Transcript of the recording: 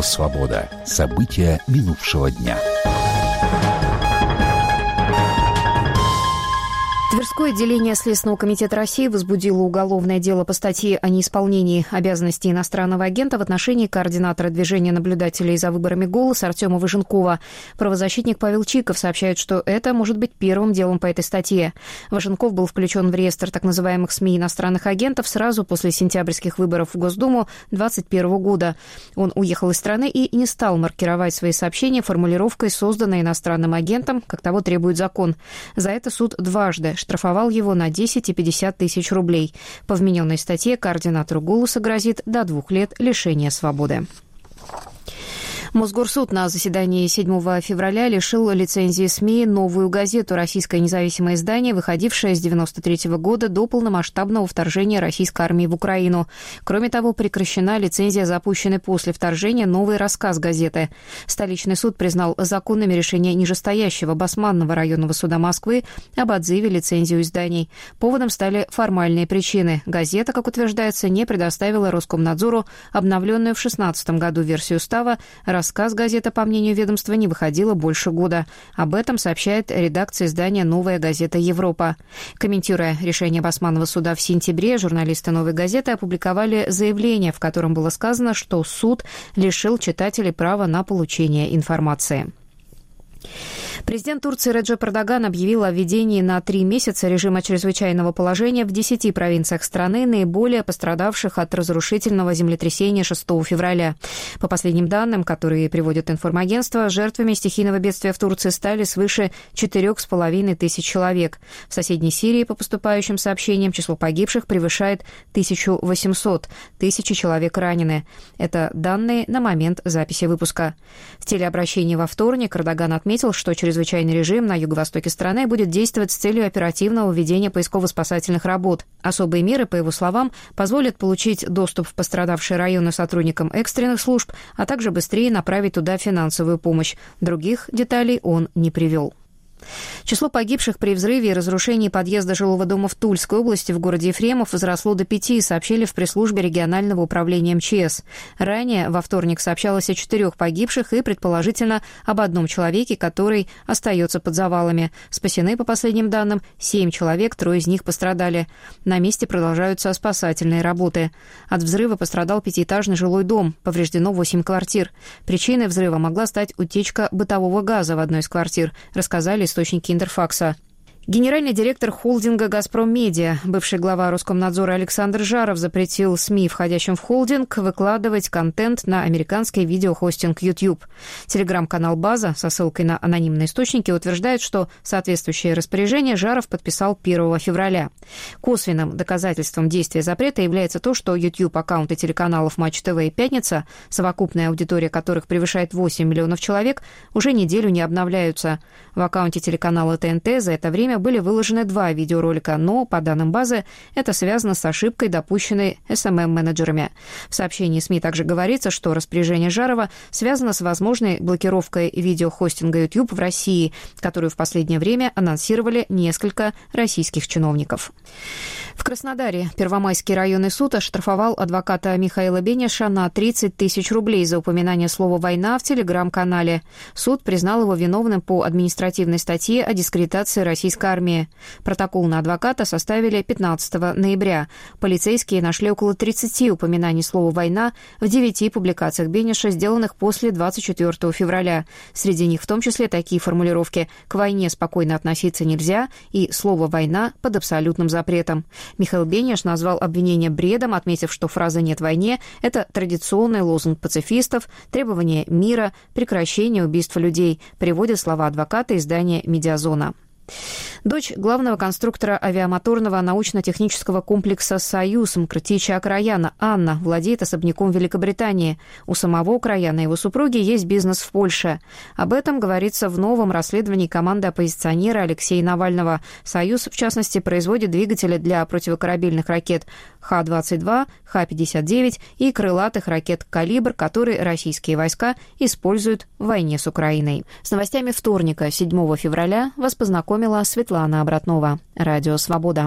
Радио «Свобода». События минувшего дня. Тверское отделение Следственного комитета России возбудило уголовное дело по статье о неисполнении обязанностей иностранного агента в отношении координатора движения наблюдателей за выборами «Голос» Артема Важенкова. Правозащитник Павел Чиков сообщает, что это может быть первым делом по этой статье. Важенков был включен в реестр так называемых СМИ иностранных агентов сразу после сентябрьских выборов в Госдуму 2021 года. Он уехал из страны и не стал маркировать свои сообщения формулировкой, созданной иностранным агентом, как того требует закон. За это суд дважды штрафовал его на 10 и 50 тысяч рублей. По вмененной статье координатору «Голоса» грозит до 2 лет лишения свободы. Мосгорсуд на заседании 7 февраля лишил лицензии СМИ «Новую газету», российское независимое издание, выходившее с 1993 года до полномасштабного вторжения российской армии в Украину. Кроме того, прекращена лицензия, запущенной после вторжения «Новый рассказ» газеты. Столичный суд признал законными решение нижестоящего Басманного районного суда Москвы об отзыве лицензию изданий. Поводом стали формальные причины. Газета, как утверждается, не предоставила Роскомнадзору обновленную в 2016 году версию устава. Рассказ газеты, по мнению ведомства, не выходила больше года. Об этом сообщает редакция издания «Новая газета Европа». Комментируя решение Басманного суда в сентябре, журналисты «Новой газеты» опубликовали заявление, в котором было сказано, что суд лишил читателей права на получение информации. Президент Турции Реджеп Эрдоган объявил о введении на 3 месяца режима чрезвычайного положения в 10 провинциях страны, наиболее пострадавших от разрушительного землетрясения 6 февраля. По последним данным, которые приводит информагентство, жертвами стихийного бедствия в Турции стали свыше 4,5 тысяч человек. В соседней Сирии, по поступающим сообщениям, число погибших превышает 1800. Тысячи человек ранены. Это данные на момент записи выпуска. В телеобращении во вторник Эрдоган отметил, что чрезвычайный режим на юго-востоке страны будет действовать с целью оперативного ведения поисково-спасательных работ. Особые меры, по его словам, позволят получить доступ в пострадавшие районы сотрудникам экстренных служб, а также быстрее направить туда финансовую помощь. Других деталей он не привел. Число погибших при взрыве и разрушении подъезда жилого дома в Тульской области в городе Ефремов возросло до 5, сообщили в пресс-службе регионального управления МЧС. Ранее во вторник сообщалось о 4 погибших и, предположительно, об 1 человеке, который остается под завалами. Спасены, по последним данным, 7 человек, 3 из них пострадали. На месте продолжаются спасательные работы. От взрыва пострадал 5-этажный жилой дом, повреждено 8 квартир. Причиной взрыва могла стать утечка бытового газа в одной из квартир, рассказали источники Интерфакса. Генеральный директор холдинга «Газпром Медиа», бывший глава Роскомнадзора Александр Жаров, запретил СМИ, входящим в холдинг, выкладывать контент на американский видеохостинг YouTube. Телеграм-канал «База» со ссылкой на анонимные источники утверждает, что соответствующее распоряжение Жаров подписал 1 февраля. Косвенным доказательством действия запрета является то, что YouTube-аккаунты телеканалов «Матч ТВ» и «Пятница», совокупная аудитория которых превышает 8 миллионов человек, уже неделю не обновляются. В аккаунте телеканала ТНТ за это время были выложены 2 видеоролика, но, по данным базы, это связано с ошибкой, допущенной SMM-менеджерами. В сообщении СМИ также говорится, что распоряжение Жарова связано с возможной блокировкой видеохостинга YouTube в России, которую в последнее время анонсировали несколько российских чиновников. В Краснодаре Первомайский районный суд оштрафовал адвоката Михаила Бениша на 30 тысяч рублей за упоминание слова «война» в телеграм-канале. Суд признал его виновным по административной статье о дискредитации российской армии. Протокол на адвоката составили 15 ноября. Полицейские нашли около 30 упоминаний слова «война» в 9 публикациях Бениша, сделанных после 24 февраля. Среди них в том числе такие формулировки: «К войне спокойно относиться нельзя» и «Слово «война» под абсолютным запретом». Михаил Бениш назвал обвинение бредом, отметив, что фраза «нет войне» — это традиционный лозунг пацифистов, требование мира, прекращение убийств людей, приводит слова адвоката издания «Медиазона». Дочь главного конструктора авиамоторного научно-технического комплекса «Союз» Мкртича Акраяна Анна владеет особняком в Великобритании. У самого Акраяна и его супруги есть бизнес в Польше. Об этом говорится в новом расследовании команды оппозиционера Алексея Навального. «Союз», в частности, производит двигатели для противокорабельных ракет Х-22, Х-59 и крылатых ракет «Калибр», которые российские войска используют в войне с Украиной. С новостями вторника, 7 февраля, вас познакомила Светлана Обратнова. Радио «Свобода».